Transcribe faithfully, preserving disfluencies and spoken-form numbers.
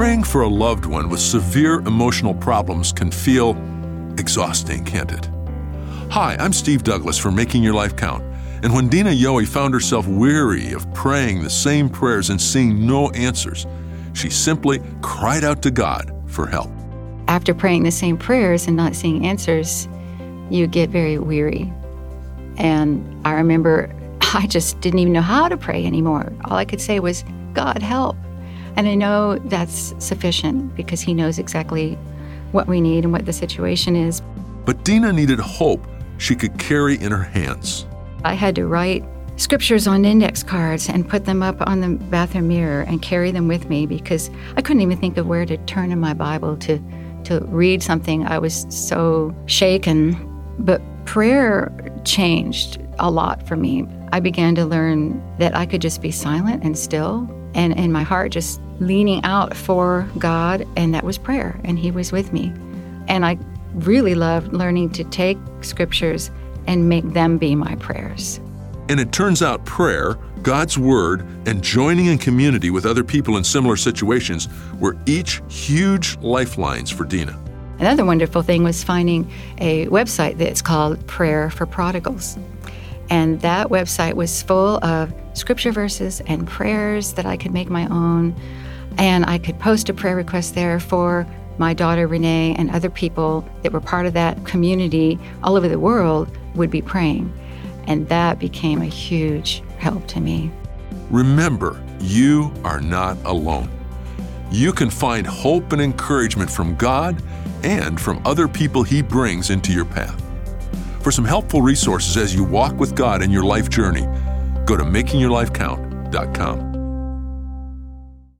Praying for a loved one with severe emotional problems can feel exhausting, can't it? Hi, I'm Steve Douglas for Making Your Life Count. And when Dina Yohe found herself weary of praying the same prayers and seeing no answers, she simply cried out to God for help. After praying the same prayers and not seeing answers, you get very weary. And I remember I just didn't even know how to pray anymore. All I could say was, God, help. And I know that's sufficient because He knows exactly what we need and what the situation is. But Dina needed hope she could carry in her hands. I had to write scriptures on index cards and put them up on the bathroom mirror and carry them with me because I couldn't even think of where to turn in my Bible to, to read something. I was so shaken. But prayer changed a lot for me. I began to learn that I could just be silent and still, and in my heart just leaning out for God, and that was prayer, and He was with me. And I really loved learning to take scriptures and make them be my prayers. And it turns out prayer, God's Word, and joining in community with other people in similar situations were each huge lifelines for Dina. Another wonderful thing was finding a website that's called Prayer for Prodigals. And that website was full of scripture verses and prayers that I could make my own. And I could post a prayer request there for my daughter Renee, and other people that were part of that community all over the world would be praying. And that became a huge help to me. Remember, you are not alone. You can find hope and encouragement from God and from other people He brings into your path. For some helpful resources as you walk with God in your life journey, go to making your life count dot com.